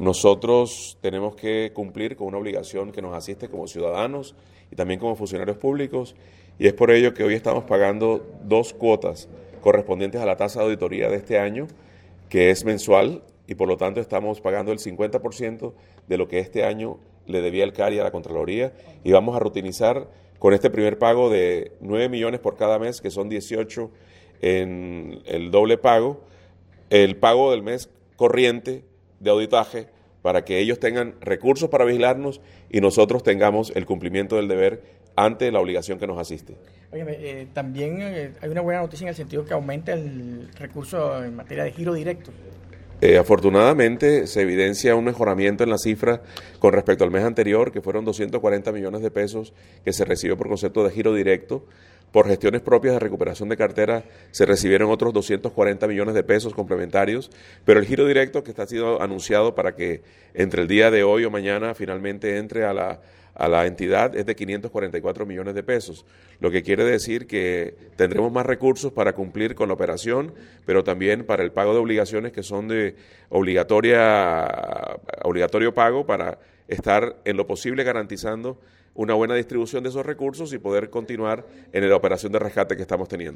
Nosotros tenemos que cumplir con una obligación que nos asiste como ciudadanos y también como funcionarios públicos, y es por ello que hoy estamos pagando 2 cuotas correspondientes a la tasa de auditoría de este año, que es mensual, y por lo tanto estamos pagando el 50% de lo que este año le debía el CARI a la Contraloría, y vamos a rutinizar con este primer pago de 9 millones por cada mes, que son 18 en el doble pago, el pago del mes corriente de auditaje, para que ellos tengan recursos para vigilarnos y nosotros tengamos el cumplimiento del deber ante la obligación que nos asiste. Oye, también hay una buena noticia en el sentido que aumenta el recurso en materia de giro directo. Afortunadamente se evidencia un mejoramiento en la cifra con respecto al mes anterior, que fueron 240 millones de pesos que se recibió por concepto de giro directo. Por gestiones propias de recuperación de cartera se recibieron otros 240 millones de pesos complementarios, pero el giro directo que está siendo anunciado para que entre el día de hoy o mañana finalmente entre a la entidad es de 544 millones de pesos, lo que quiere decir que tendremos más recursos para cumplir con la operación, pero también para el pago de obligaciones que son de obligatorio pago, para estar en lo posible garantizando una buena distribución de esos recursos y poder continuar en la operación de rescate que estamos teniendo.